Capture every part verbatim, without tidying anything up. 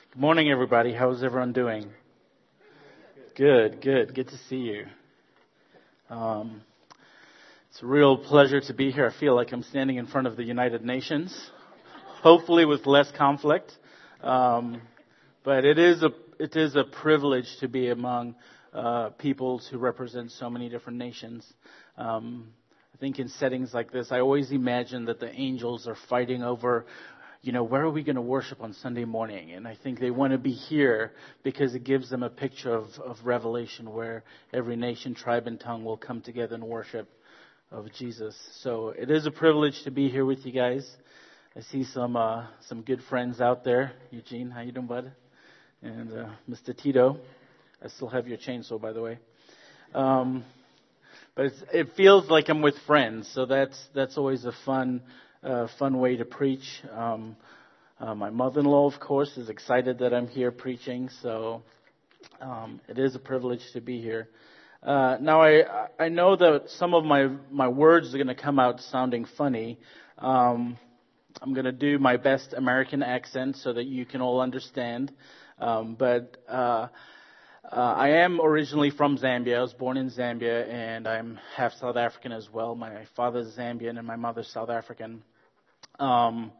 Good morning, everybody. How's everyone doing? Good, good. Good to see you. Um, it's a real pleasure to be here. I feel like I'm standing in front of the United Nations, hopefully with less conflict. Um, but it is a it is a privilege to be among uh, peoples who represent so many different nations. Um, I think in settings like this, I always imagine that the angels are fighting over, you know, where are we going to worship on Sunday morning? And I think they want to be here because it gives them a picture of, of Revelation where every nation, tribe, and tongue will come together and worship of Jesus. So it is a privilege to be here with you guys. I see some uh, some good friends out there. Eugene, how you doing, bud? And uh, Mister Tito. I still have your chainsaw, by the way. Um, but it's, it feels like I'm with friends, so that's that's always a fun Uh, fun way to preach. Um, uh, my mother-in-law, of course, is excited that I'm here preaching, so um, it is a privilege to be here. Uh, now, I I know that some of my, my words are going to come out sounding funny. Um, I'm going to do my best American accent so that you can all understand. Um, but uh, uh, I am originally from Zambia. I was born in Zambia, and I'm half South African as well. My father's Zambian and my mother's South African. Um,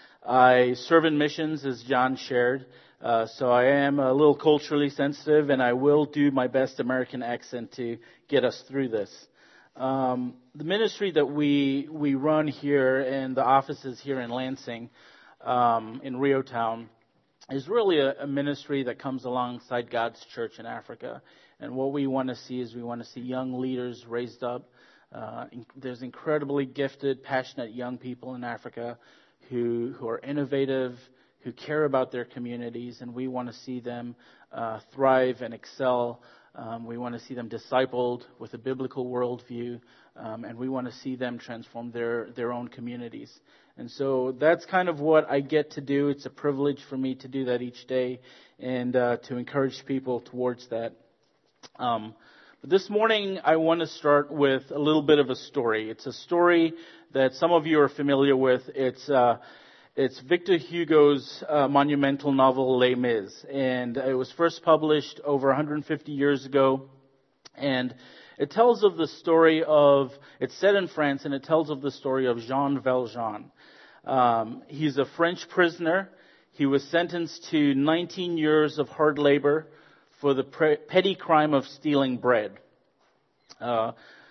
I serve in missions, as John shared, uh, so I am a little culturally sensitive, and I will do my best American accent to get us through this. Um, the ministry that we we run here, and the offices here in Lansing, um, in Rio Town, is really a, a ministry that comes alongside God's church in Africa. And what we want to see is we want to see young leaders raised up. Uh, in, there's incredibly gifted, passionate young people in Africa who who are innovative, who care about their communities, and we want to see them uh, thrive and excel. Um, we want to see them discipled with a biblical worldview, um, and we want to see them transform their, their own communities. And so that's kind of what I get to do. It's a privilege for me to do that each day and uh, to encourage people towards that. Um, but this morning, I want to start with a little bit of a story. It's a story that some of you are familiar with. It's uh, it's Victor Hugo's uh, monumental novel, Les Mis. And it was first published over one hundred fifty years ago. And it tells of the story of, it's set in France, and it tells of the story of Jean Valjean. Um, he's a French prisoner. He was sentenced to nineteen years of hard labor for the pre- petty crime of stealing bread. Uh,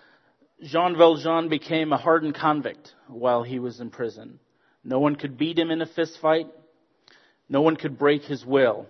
Jean Valjean became a hardened convict while he was in prison. No one could beat him in a fist fight. No one could break his will.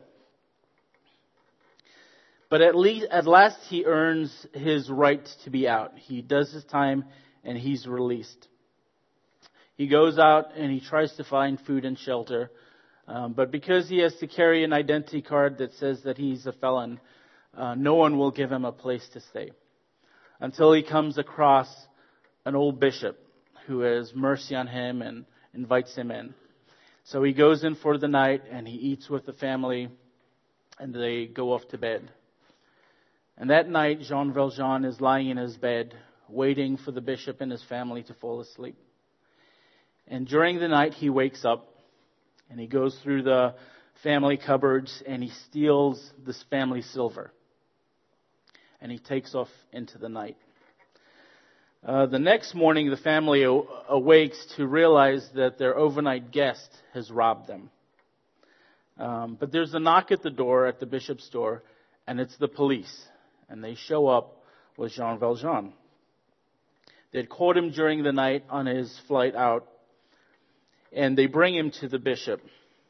But at least, at last he earns his right to be out. He does his time and he's released. He goes out and he tries to find food and shelter. Um, but because he has to carry an identity card that says that he's a felon, uh, no one will give him a place to stay. Until he comes across an old bishop who has mercy on him and invites him in. So he goes in for the night and he eats with the family and they go off to bed. And that night, Jean Valjean is lying in his bed waiting for the bishop and his family to fall asleep. And during the night, he wakes up and he goes through the family cupboards and he steals this family silver. And he takes off into the night. Uh, the next morning, the family o- awakes to realize that their overnight guest has robbed them. Um, but there's a knock at the door, at the bishop's door, and it's the police. And they show up with Jean Valjean. They'd caught him during the night on his flight out. And they bring him to the bishop.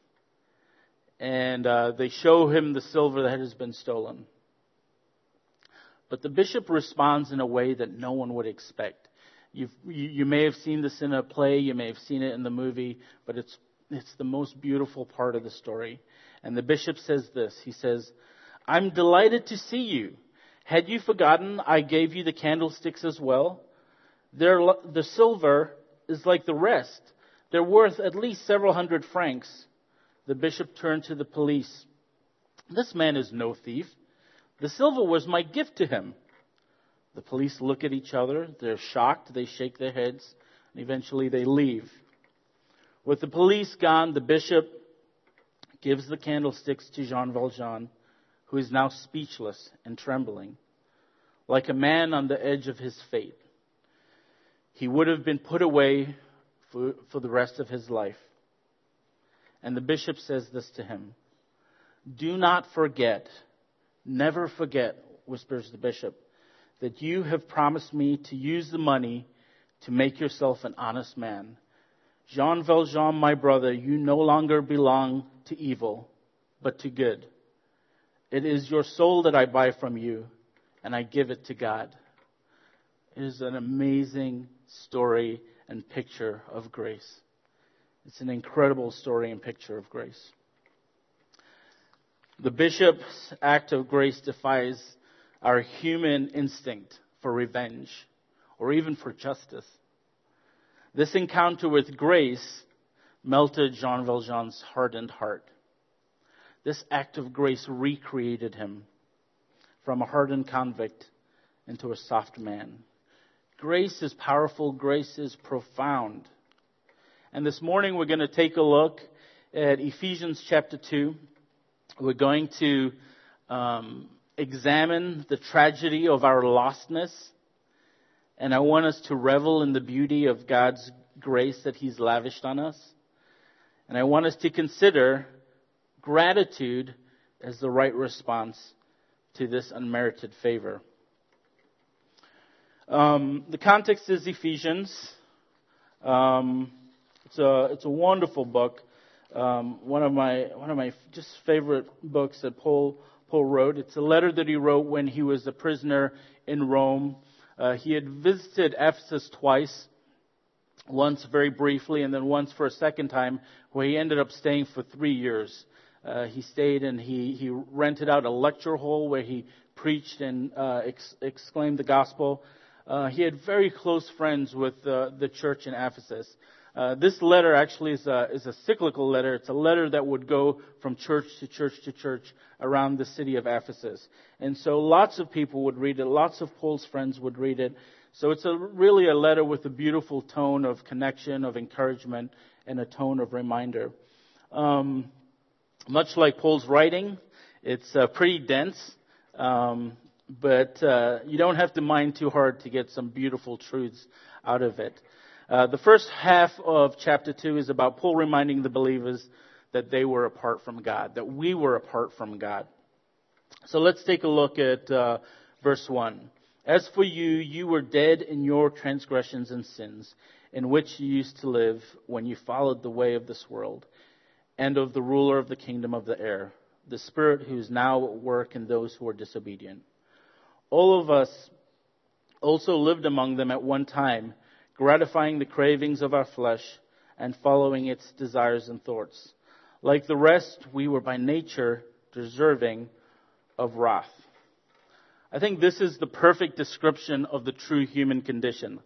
And uh, they show him the silver that has been stolen. But the bishop responds in a way that no one would expect. You've, you, you may have seen this in a play, you may have seen it in the movie, but it's it's the most beautiful part of the story. And the bishop says this. He says, "I'm delighted to see you. Had you forgotten I gave you the candlesticks as well? They're, the silver is like the rest. They're worth at least several hundred francs." The bishop turned to the police. "This man is no thief. The silver was my gift to him." The police look at each other. They're shocked. They shake their heads. And eventually they leave. With the police gone, the bishop gives the candlesticks to Jean Valjean, who is now speechless and trembling, like a man on the edge of his fate. He would have been put away for, for the rest of his life. And the bishop says this to him. Do not forget, never forget, whispers the bishop, that you have promised me to use the money to make yourself an honest man. Jean Valjean, my brother, you no longer belong to evil, but to good. It is your soul that I buy from you, and I give it to God. It is an amazing story and picture of grace. It's an incredible story and picture of grace. The bishop's act of grace defies our human instinct for revenge or even for justice. This encounter with grace melted Jean Valjean's hardened heart. This act of grace recreated him from a hardened convict into a soft man. Grace is powerful. Grace is profound. And this morning we're going to take a look at Ephesians chapter two. We're going to um, examine the tragedy of our lostness. And I want us to revel in the beauty of God's grace that He's lavished on us. And I want us to consider gratitude as the right response to this unmerited favor. Um, the context is Ephesians. Um, it's a it's a wonderful book. Um, one of my one of my just favorite books that Paul Paul wrote. It's a letter that he wrote when he was a prisoner in Rome. Uh, he had visited Ephesus twice, once very briefly, and then once for a second time, where he ended up staying for three years. Uh, he stayed and he he rented out a lecture hall where he preached and uh, ex- exclaimed the gospel. Uh, he had very close friends with uh, the church in Ephesus. Uh, this letter actually is a, is a cyclical letter. It's a letter that would go from church to church to church around the city of Ephesus. And so lots of people would read it. Lots of Paul's friends would read it. So it's a, really a letter with a beautiful tone of connection, of encouragement, and a tone of reminder. Um, much like Paul's writing, it's uh, pretty dense. Um, but uh, you don't have to mind too hard to get some beautiful truths out of it. Uh, the first half of chapter two is about Paul reminding the believers that they were apart from God, that we were apart from God. So let's take a look at uh, verse one. As for you, you were dead in your transgressions and sins, in which you used to live when you followed the way of this world, and of the ruler of the kingdom of the air, the spirit who is now at work in those who are disobedient. All of us also lived among them at one time, gratifying the cravings of our flesh and following its desires and thoughts. Like the rest, we were by nature deserving of wrath. I think this is the perfect description of the true human condition.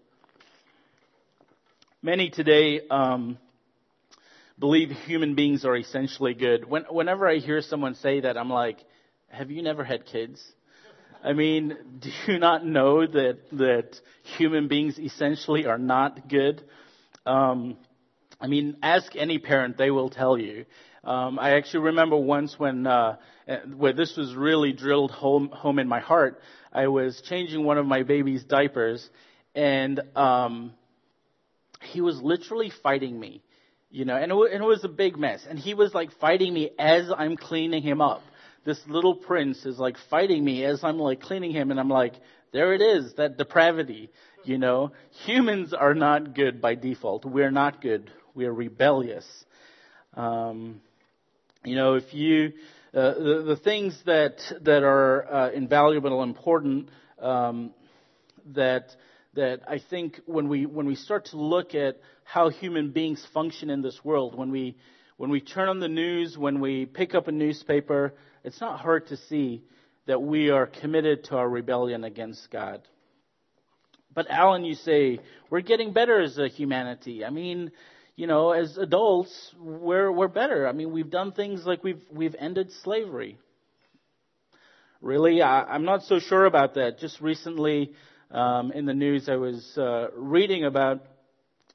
Many today um, believe human beings are essentially good. When, whenever I hear someone say that, I'm like, have you never had kids? I mean, do you not know that that human beings essentially are not good? Um, I mean, ask any parent; they will tell you. Um, I actually remember once when uh, where this was really drilled home home in my heart. I was changing one of my baby's diapers, and um, he was literally fighting me, you know, and it, w- and it was a big mess. And he was like fighting me as I'm cleaning him up. This little prince is like fighting me as I'm like cleaning him, and I'm like, there it is, that depravity, you know. Humans are not good by default. We're not good. We're rebellious. Um, you know, if you, uh, the, the things that that are uh, invaluable and important, um, that that I think when we when we start to look at how human beings function in this world, when we when we turn on the news, when we pick up a newspaper, it's not hard to see that we are committed to our rebellion against God. But Alan, you say, we're getting better as a humanity. I mean, you know, as adults, we're we're better. I mean, we've done things like we've we've ended slavery. Really, I, I'm not so sure about that. Just recently um, in the news, I was uh, reading about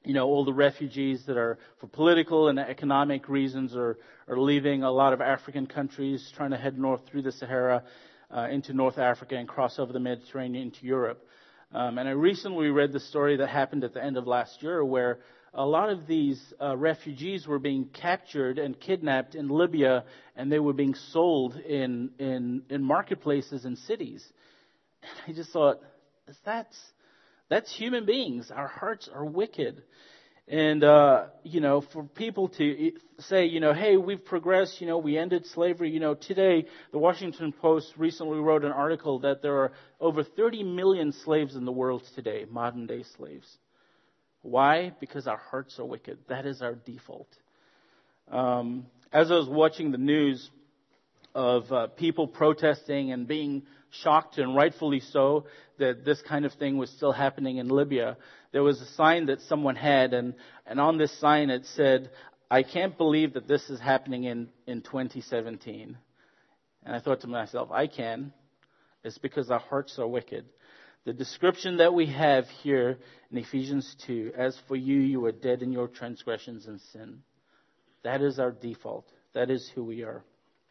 you know, all the refugees that are for political and economic reasons are, are leaving a lot of African countries, trying to head north through the Sahara uh, into North Africa and cross over the Mediterranean into Europe. Um, and I recently read the story that happened at the end of last year where a lot of these uh, refugees were being captured and kidnapped in Libya, and they were being sold in, in, in marketplaces and cities. And I just thought, that's, that's human beings. Our hearts are wicked. And, uh, you know, for people to say, you know, hey, we've progressed, you know, we ended slavery. You know, today, the Washington Post recently wrote an article that there are over thirty million slaves in the world today, modern day slaves. Why? Because our hearts are wicked. That is our default. Um, as I was watching the news of uh, people protesting and being shocked, and rightfully so, that this kind of thing was still happening in Libya, there was a sign that someone had, and, and on this sign it said, "I can't believe that this is happening in, in twenty seventeen. And I thought to myself, I can. It's because our hearts are wicked. The description that we have here in Ephesians two, as for you, you are dead in your transgressions and sin. That is our default. That is who we are.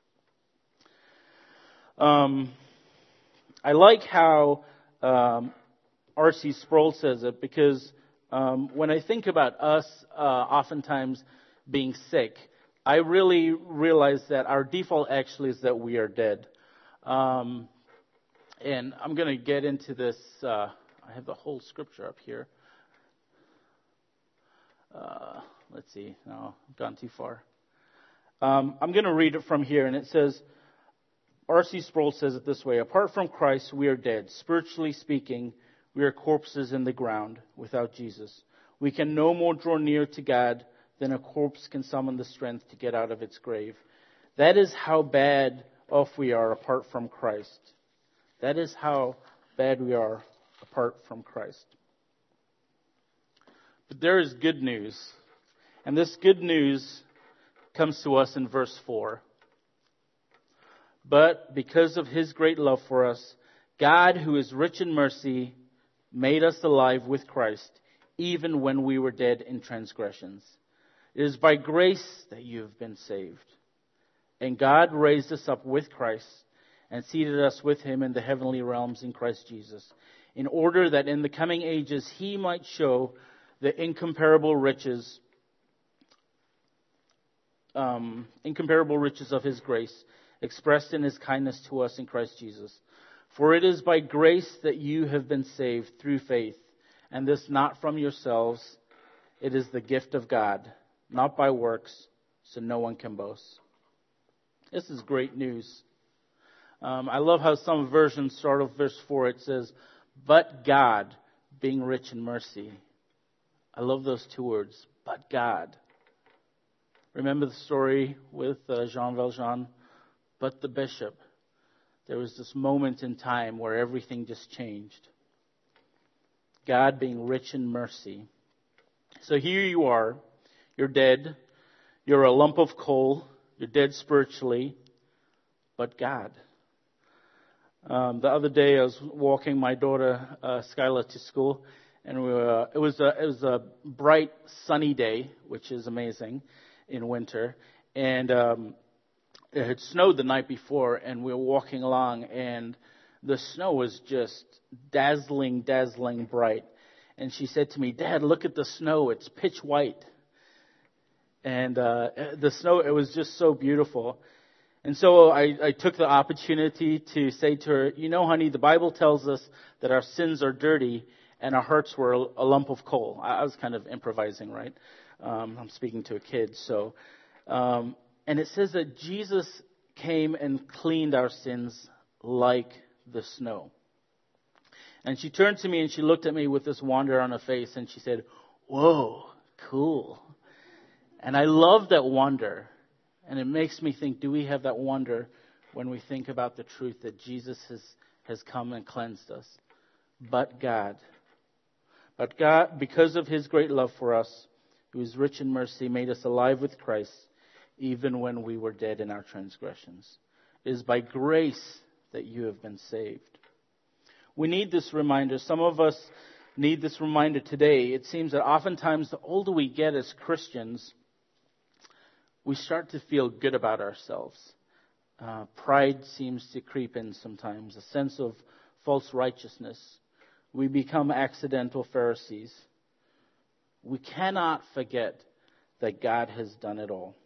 Um, I like how um, R C Sproul says it, because um, when I think about us uh, oftentimes being sick, I really realize that our default actually is that we are dead. Um, and I'm going to get into this. Uh, I have the whole scripture up here. Uh, let's see. No, I've gone too far. Um, I'm going to read it from here, and it says, R C Sproul says it this way: apart from Christ, we are dead. Spiritually speaking, we are corpses in the ground without Jesus. We can no more draw near to God than a corpse can summon the strength to get out of its grave. That is how bad off we are apart from Christ. That is how bad we are apart from Christ. But there is good news. And this good news comes to us in verse four. But because of His great love for us, God, who is rich in mercy, made us alive with Christ, even when we were dead in transgressions. It is by grace that you have been saved. And God raised us up with Christ and seated us with Him in the heavenly realms in Christ Jesus, in order that in the coming ages He might show the incomparable riches, um, incomparable riches of His grace, expressed in His kindness to us in Christ Jesus. For it is by grace that you have been saved through faith, and this not from yourselves. It is the gift of God, not by works, so no one can boast. This is great news. Um, I love how some versions start off verse four. It says, but God, being rich in mercy. I love those two words, but God. Remember the story with uh, Jean Valjean? But the bishop. There was this moment in time where everything just changed. God being rich in mercy. So here you are. You're dead. You're a lump of coal. You're dead spiritually. But God. Um, the other day I was walking my daughter uh, Skyla to school, and we were, it was a it was a bright sunny day, which is amazing in winter, and um, it had snowed the night before, and we were walking along, and the snow was just dazzling, dazzling bright. And she said to me, "Dad, look at the snow; it's pitch white." And uh, the snow, it was just so beautiful. And so I, I took the opportunity to say to her, you know, honey, the Bible tells us that our sins are dirty and our hearts were a lump of coal. I was kind of improvising, right? Um, I'm speaking to a kid. So, um, and it says that Jesus came and cleaned our sins like the snow. And she turned to me and she looked at me with this wonder on her face and she said, whoa, cool. And I love that wonder. And it makes me think, do we have that wonder when we think about the truth that Jesus has, has come and cleansed us? But God. But God, because of His great love for us, who is rich in mercy, made us alive with Christ, even when we were dead in our transgressions. It is by grace that you have been saved. We need this reminder. Some of us need this reminder today. It seems that oftentimes the older we get as Christians, we start to feel good about ourselves. Uh, pride seems to creep in sometimes, a sense of false righteousness. We become accidental Pharisees. We cannot forget that God has done it all.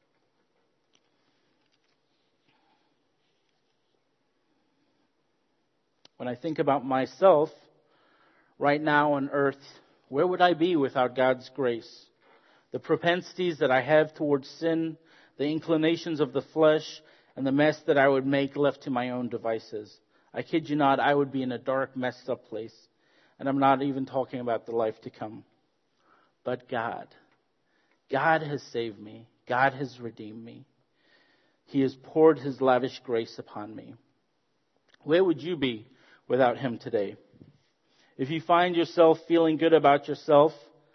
When I think about myself, right now on earth, where would I be without God's grace? The propensities that I have towards sin, the inclinations of the flesh, and the mess that I would make left to my own devices. I kid you not, I would be in a dark, messed up place. And I'm not even talking about the life to come. But God, God has saved me. God has redeemed me. He has poured His lavish grace upon me. Where would you be without Him today? If you find yourself feeling good about yourself,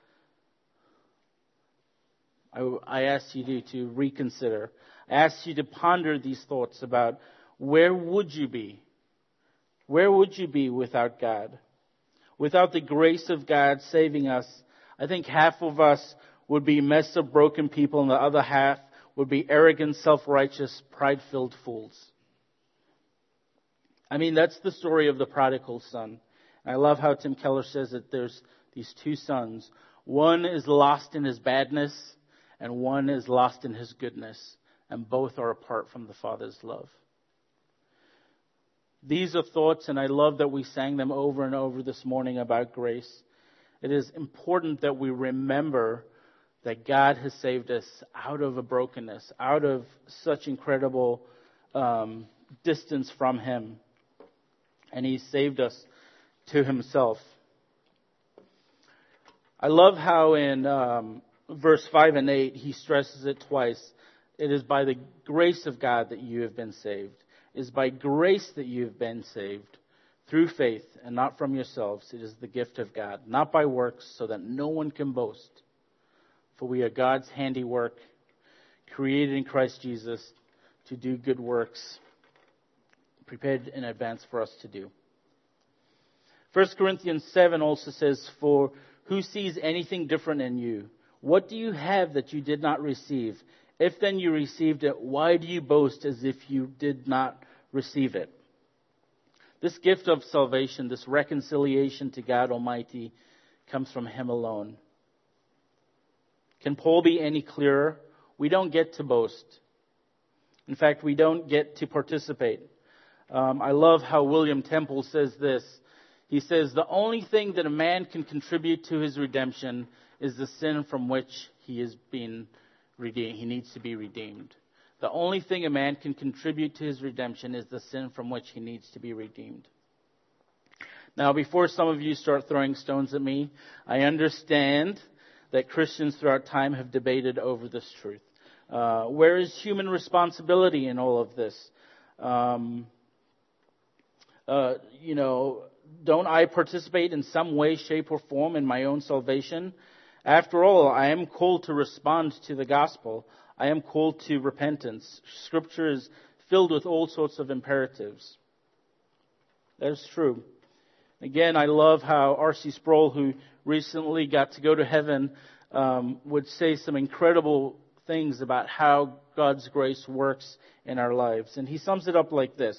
I, I ask you to, to reconsider. I ask you to ponder these thoughts about where would you be? Where would you be without God? Without the grace of God saving us, I think half of us would be messed up, broken people, and the other half would be arrogant, self-righteous, pride-filled fools. I mean, that's the story of the prodigal son. I love how Tim Keller says that there's these two sons. One is lost in his badness, and one is lost in his goodness. And both are apart from the Father's love. These are thoughts, and I love that we sang them over and over this morning about grace. It is important that we remember that God has saved us out of a brokenness, out of such incredible um, distance from Him. And He saved us to Himself. I love how in um, verse five and eight, He stresses it twice. It is by the grace of God that you have been saved. It is by grace that you have been saved through faith and not from yourselves. It is the gift of God, not by works, so that no one can boast. For we are God's handiwork, created in Christ Jesus to do good works, prepared in advance for us to do. First Corinthians seven also says, for who sees anything different in you? What do you have that you did not receive? If then you received it, why do you boast as if you did not receive it? This gift of salvation, this reconciliation to God Almighty, comes from Him alone. Can Paul be any clearer? We don't get to boast. In fact, we don't get to participate. Um, I love how William Temple says this. He says, the only thing that a man can contribute to his redemption is the sin from which he is being redeemed. He needs to be redeemed. The only thing a man can contribute to his redemption is the sin from which he needs to be redeemed. Now, before some of you start throwing stones at me, I understand that Christians throughout time have debated over this truth. Uh, where is human responsibility in all of this? Um, uh, you know, don't I participate in some way, shape, or form in my own salvation? After all, I am called to respond to the gospel. I am called to repentance. Scripture is filled with all sorts of imperatives. That is true. Again, I love how R C Sproul, who recently got to go to heaven, um, would say some incredible things about how God's grace works in our lives. And he sums it up like this.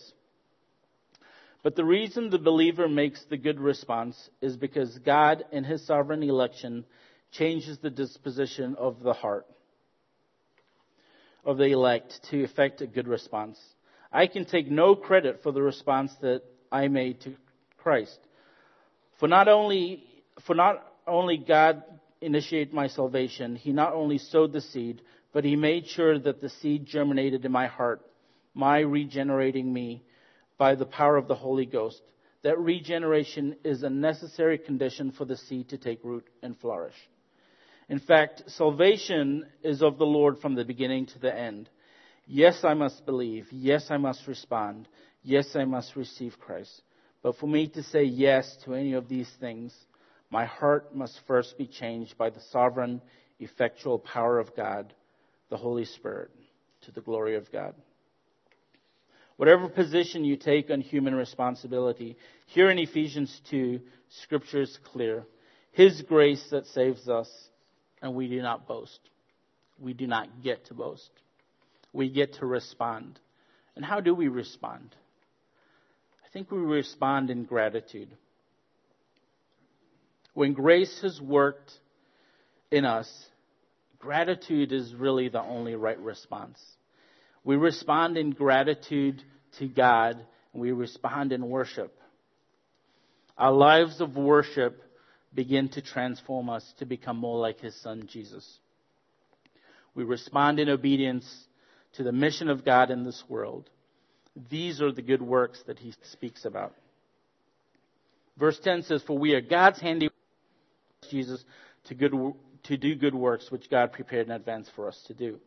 But the reason the believer makes the good response is because God, in His sovereign election, changes the disposition of the heart of the elect to effect a good response. I can take no credit for the response that I made to Christ. For not only, for not only God initiated my salvation, He not only sowed the seed, but He made sure that the seed germinated in my heart, my regenerating me by the power of the Holy Ghost. That regeneration is a necessary condition for the seed to take root and flourish. In fact, salvation is of the Lord from the beginning to the end. Yes, I must believe. Yes, I must respond. Yes, I must receive Christ. But for me to say yes to any of these things, my heart must first be changed by the sovereign, effectual power of God, the Holy Spirit, to the glory of God. Whatever position you take on human responsibility, here in Ephesians two, Scripture is clear. His grace that saves us, and we do not boast. We do not get to boast. We get to respond. And how do we respond? I think we respond in gratitude. When grace has worked in us, gratitude is really the only right response. We respond in gratitude to God, and we respond in worship. Our lives of worship begin to transform us to become more like His Son, Jesus. We respond in obedience to the mission of God in this world. These are the good works that He speaks about. Verse ten says, "For we are God's handiwork, Jesus, to good to do good works which God prepared in advance for us to do."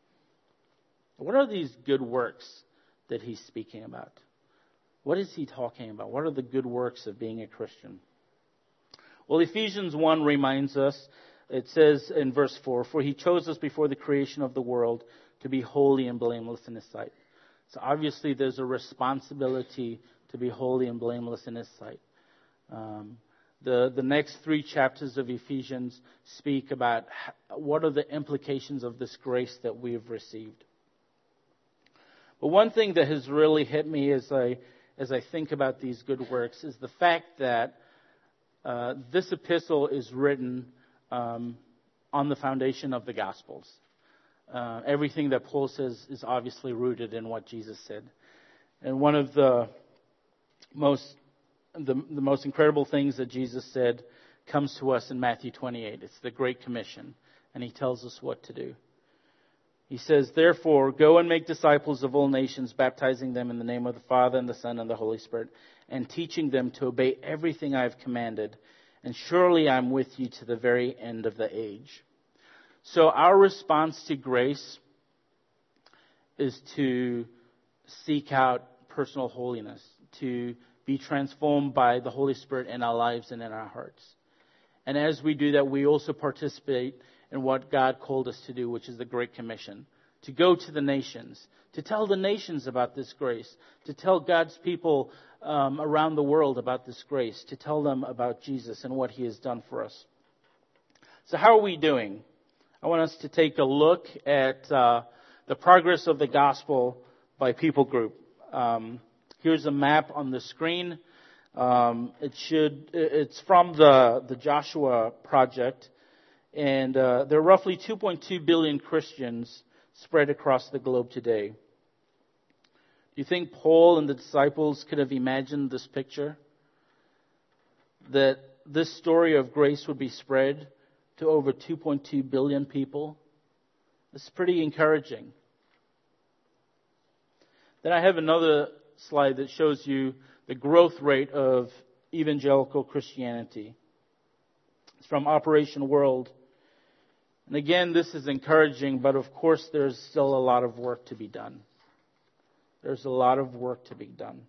What are these good works that He's speaking about? What is He talking about? What are the good works of being a Christian? Well, Ephesians one reminds us, it says in verse four, "For He chose us before the creation of the world to be holy and blameless in His sight." So obviously there's a responsibility to be holy and blameless in His sight. Um, the, the next three chapters of Ephesians speak about what are the implications of this grace that we've received. But one thing that has really hit me as I as I think about these good works is the fact that uh, this epistle is written um, on the foundation of the Gospels. Uh, everything that Paul says is obviously rooted in what Jesus said. And one of the most the, the most incredible things that Jesus said comes to us in Matthew twenty-eight. It's the Great Commission, and He tells us what to do. He says, "Therefore, go and make disciples of all nations, baptizing them in the name of the Father and the Son and the Holy Spirit, and teaching them to obey everything I have commanded. And surely I'm with you to the very end of the age." So our response to grace is to seek out personal holiness, to be transformed by the Holy Spirit in our lives and in our hearts. And as we do that, we also participate in what God called us to do, which is the Great Commission. To go to the nations, to tell the nations about this grace, to tell God's people um, around the world about this grace, to tell them about Jesus and what He has done for us. So how are we doing? I want us to take a look at uh, the progress of the gospel by people group. Um, here's a map on the screen. Um, it should. It's from the the Joshua Project. And uh, there are roughly two point two billion Christians spread across the globe today. Do you think Paul and the disciples could have imagined this picture? That this story of grace would be spread to over two point two billion people? It's pretty encouraging. Then I have another slide that shows you the growth rate of evangelical Christianity. It's from Operation World. And again, this is encouraging, but of course there's still a lot of work to be done. There's a lot of work to be done.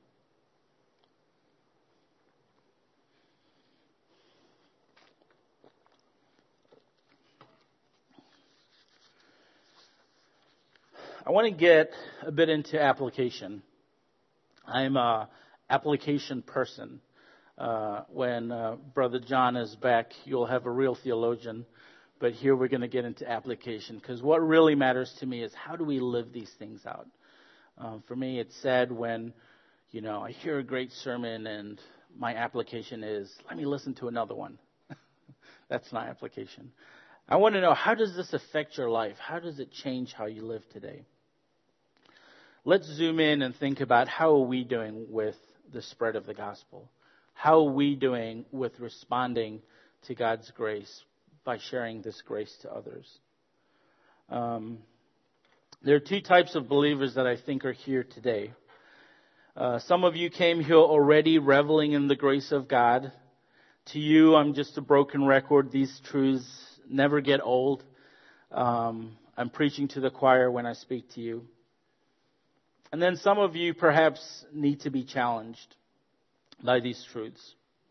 I want to get a bit into application. I'm an application person. Uh, when uh, Brother John is back, you'll have a real theologian. But here we're going to get into application, because what really matters to me is how do we live these things out? Um, for me, it's sad when, you know, I hear a great sermon and my application is, let me listen to another one. That's not application. I want to know, how does this affect your life? How does it change how you live today? Let's zoom in and think about how are we doing with the spread of the gospel? How are we doing with responding to God's grace by sharing this grace to others? Um, there are two types of believers that I think are here today. Uh, some of you came here already reveling in the grace of God. To you, I'm just a broken record. These truths never get old. Um, I'm preaching to the choir when I speak to you. And then some of you perhaps need to be challenged by these truths.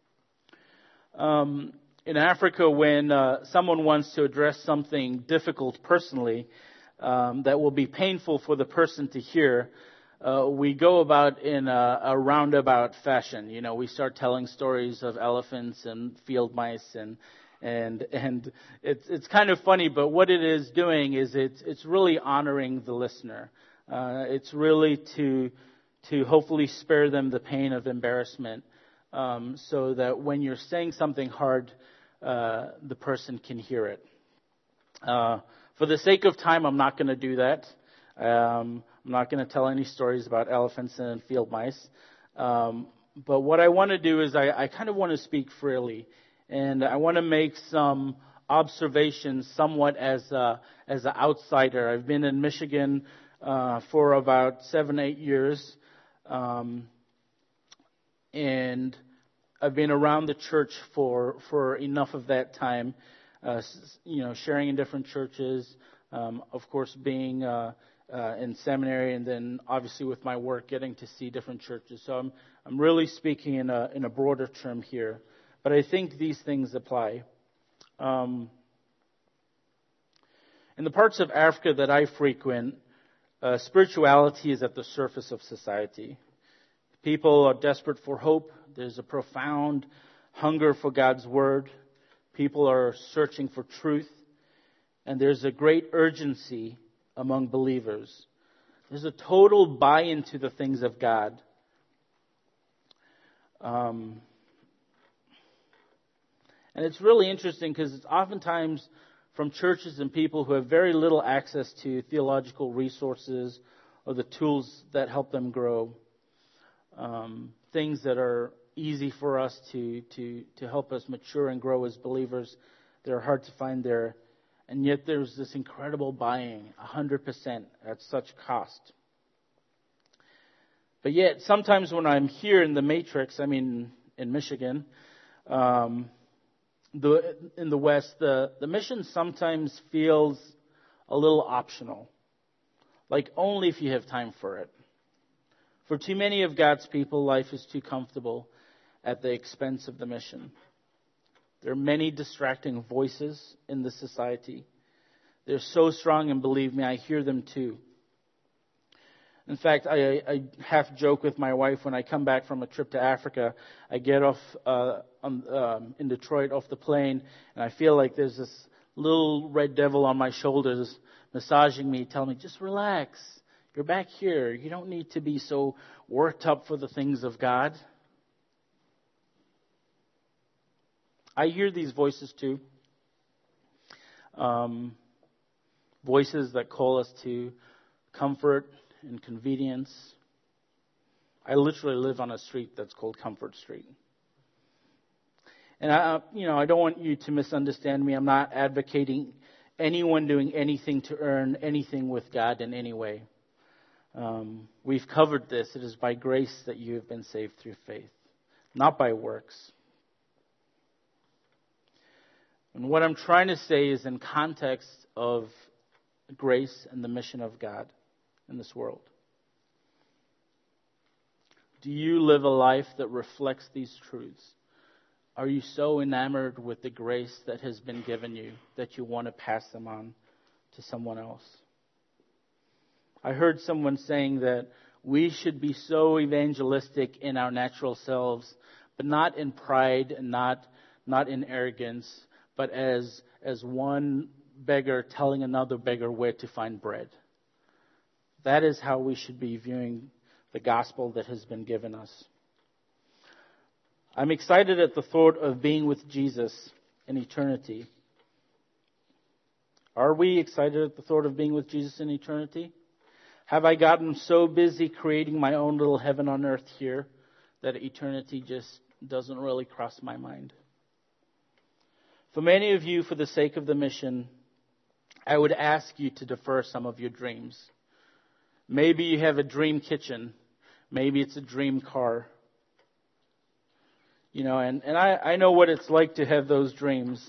Um, in Africa, when uh, someone wants to address something difficult personally um, that will be painful for the person to hear, uh, we go about in a, a roundabout fashion. You know, we start telling stories of elephants and field mice, and and and it's it's kind of funny. But what it is doing is it's it's really honoring the listener. Uh, it's really to to hopefully spare them the pain of embarrassment, um, so that when you're saying something hard, uh, the person can hear it. Uh, for the sake of time, I'm not going to do that. Um, I'm not going to tell any stories about elephants and field mice. Um, but what I want to do is I, I kind of want to speak freely, and I want to make some observations somewhat as a, as an outsider. I've been in Michigan uh, for about seven, eight years, um, and I've been around the church for, for enough of that time, uh, you know, sharing in different churches, um, of course being uh, uh, in seminary, and then obviously with my work getting to see different churches. So I'm I'm really speaking in a in a broader term here, but I think these things apply. Um, in the parts of Africa that I frequent, uh, spirituality is at the surface of society. People are desperate for hope. There's a profound hunger for God's word. People are searching for truth. And there's a great urgency among believers. There's a total buy-in to the things of God. Um, and it's really interesting because it's oftentimes from churches and people who have very little access to theological resources or the tools that help them grow. Um, things that are easy for us to, to, to help us mature and grow as believers. They're hard to find there. And yet there's this incredible buying, one hundred percent at such cost. But yet, sometimes when I'm here in the Matrix, I mean, in Michigan, um, the, in the West, the, the mission sometimes feels a little optional. Like only if you have time for it. For too many of God's people, life is too comfortable at the expense of the mission. There are many distracting voices in the society. They're so strong, and believe me, I hear them too. In fact, I, I half joke with my wife when I come back from a trip to Africa. I get off uh, on, um, in Detroit off the plane, and I feel like there's this little red devil on my shoulders massaging me, telling me, just relax. You're back here. You don't need to be so worked up for the things of God. I hear these voices too. Um, voices that call us to comfort and convenience. I literally live on a street that's called Comfort Street. And I, you know, I don't want you to misunderstand me. I'm not advocating anyone doing anything to earn anything with God in any way. Um, we've covered this. It is by grace that you have been saved through faith, not by works. And what I'm trying to say is in context of grace and the mission of God in this world. Do you live a life that reflects these truths? Are you so enamored with the grace that has been given you that you want to pass them on to someone else? I heard someone saying that we should be so evangelistic in our natural selves, but not in pride and not not in arrogance, but as as one beggar telling another beggar where to find bread. That is how we should be viewing the gospel that has been given us. I'm excited at the thought of being with Jesus in eternity. Are we excited at the thought of being with Jesus in eternity? Have I gotten so busy creating my own little heaven on earth here that eternity just doesn't really cross my mind? For many of you, for the sake of the mission, I would ask you to defer some of your dreams. Maybe you have a dream kitchen. Maybe it's a dream car. You know, and, and I, I know what it's like to have those dreams.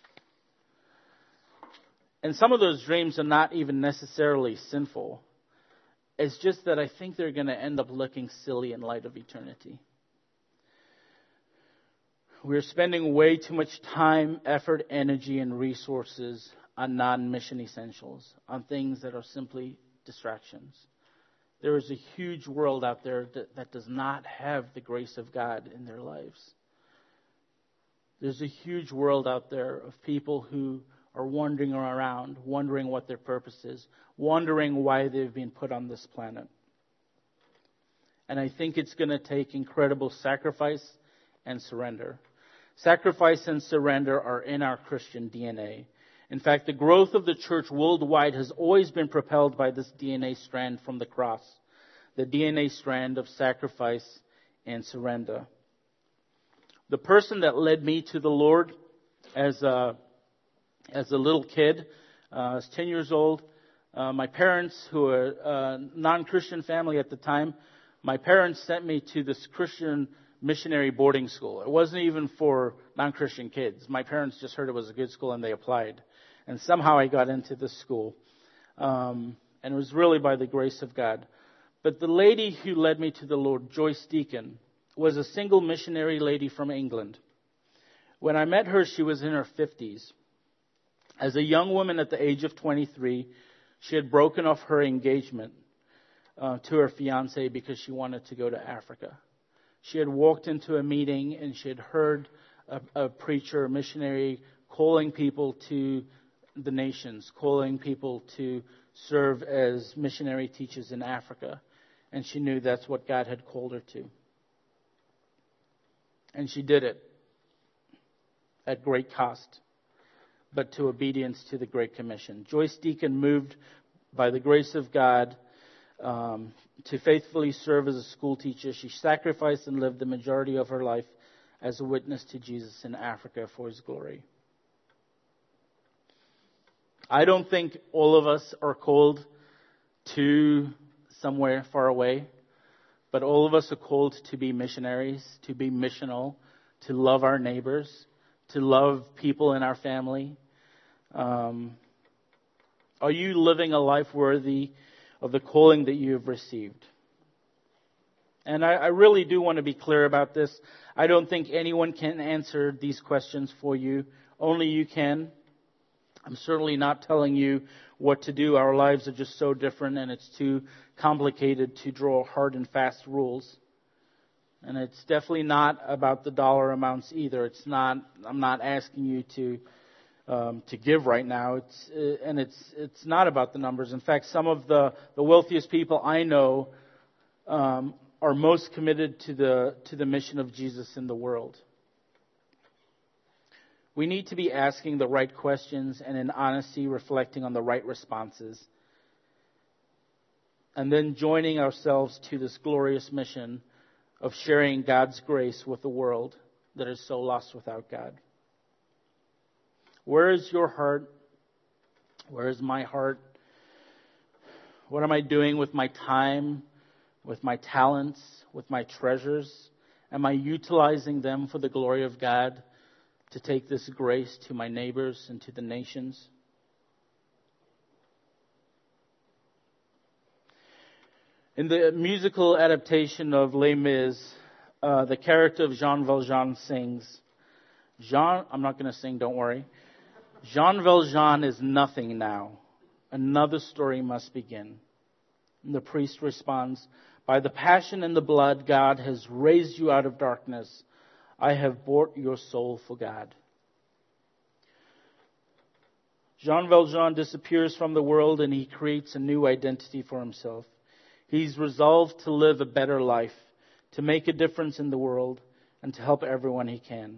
And some of those dreams are not even necessarily sinful. It's just that I think they're going to end up looking silly in light of eternity. We're spending way too much time, effort, energy, and resources on non-mission essentials, on things that are simply distractions. there is a huge world out there that, that does not have the grace of God in their lives. There's a huge world out there of people who are wandering around, wondering what their purpose is, wondering why they've been put on this planet. And I think it's going to take incredible sacrifice and surrender. Sacrifice and surrender are in our Christian D N A. In fact, the growth of the church worldwide has always been propelled by this D N A strand from the cross, the D N A strand of sacrifice and surrender. The person that led me to the Lord as a, as a little kid, uh, I was ten years old. Uh, my parents, who were a non-Christian family at the time, my parents sent me to this Christian missionary boarding school. It wasn't even for non-Christian kids. My parents just heard it was a good school and they applied. And somehow I got into this school. Um, and it was really by the grace of God. But the lady who led me to the Lord, Joyce Deacon, was a single missionary lady from England. When I met her, she was in her fifties. As a young woman at the age of twenty-three, she had broken off her engagement uh, to her fiancé because she wanted to go to Africa. She had walked into a meeting and she had heard a, a preacher, a missionary, calling people to the nations, calling people to serve as missionary teachers in Africa. And she knew that's what God had called her to. And she did it at great cost, but to obedience to the Great Commission. Joyce Deacon moved by the grace of God um, to faithfully serve as a school teacher. She sacrificed and lived the majority of her life as a witness to Jesus in Africa for His glory. I don't think all of us are called to somewhere far away, but all of us are called to be missionaries, to be missional, to love our neighbors, to love people in our family. Um, are you living a life worthy of the calling that you have received? And I, I really do want to be clear about this. I don't think anyone can answer these questions for you. Only you can. I'm certainly not telling you what to do. Our lives are just so different, and it's too complicated to draw hard and fast rules. And it's definitely not about the dollar amounts either. It's not. I'm not asking you to um, to give right now. It's uh, and it's it's not about the numbers. In fact, some of the, the wealthiest people I know um, are most committed to the to the mission of Jesus in the world. We need to be asking the right questions and in honesty reflecting on the right responses. And then joining ourselves to this glorious mission of sharing God's grace with the world that is so lost without God. Where is your heart? Where is my heart? What am I doing with my time, with my talents, with my treasures? Am I utilizing them for the glory of God? To take this grace to my neighbors and to the nations? In the musical adaptation of Les Mis, uh, the character of Jean Valjean sings, Jean, I'm not going to sing, don't worry. Jean Valjean is nothing now. Another story must begin. And the priest responds, by the passion and the blood, God has raised you out of darkness. I have bought your soul for God. Jean Valjean disappears from the world and he creates a new identity for himself. He's resolved to live a better life, to make a difference in the world, and to help everyone he can.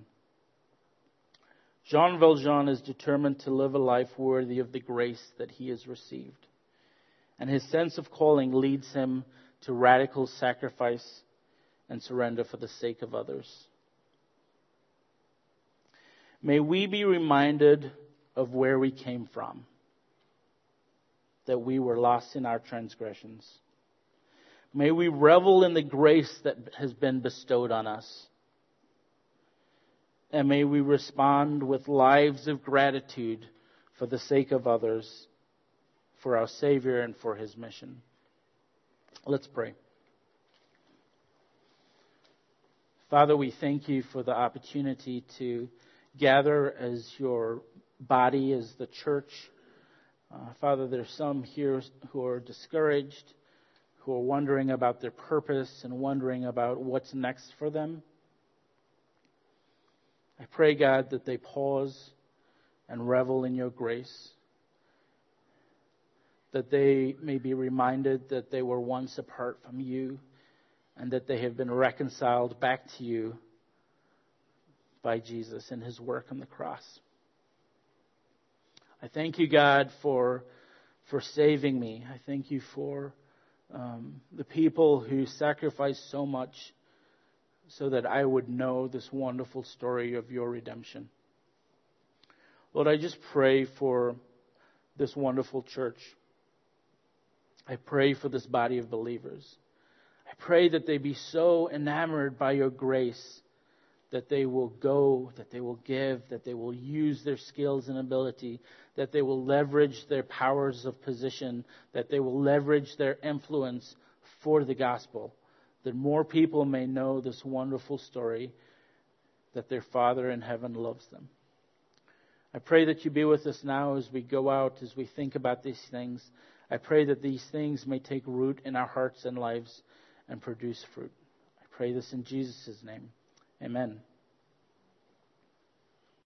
Jean Valjean is determined to live a life worthy of the grace that he has received. And his sense of calling leads him to radical sacrifice and surrender for the sake of others. May we be reminded of where we came from, that we were lost in our transgressions. May we revel in the grace that has been bestowed on us. And may we respond with lives of gratitude for the sake of others, for our Savior and for His mission. Let's pray. Father, we thank You for the opportunity to gather as Your body, as the church. Uh, Father, there's some here who are discouraged, who are wondering about their purpose and wondering about what's next for them. I pray, God, that they pause and revel in your grace, that they may be reminded that they were once apart from you and that they have been reconciled back to you by Jesus and his work on the cross. I thank you, God, for for saving me. I thank you for um, the people who sacrificed so much so that I would know this wonderful story of your redemption. Lord, I just pray for this wonderful church. I pray for this body of believers. I pray that they be so enamored by your grace that they will go, that they will give, that they will use their skills and ability, that they will leverage their powers of position, that they will leverage their influence for the gospel, that more people may know this wonderful story that their Father in heaven loves them. I pray that you be with us now as we go out, as we think about these things. I pray that these things may take root in our hearts and lives and produce fruit. I pray this in Jesus' name. Amen.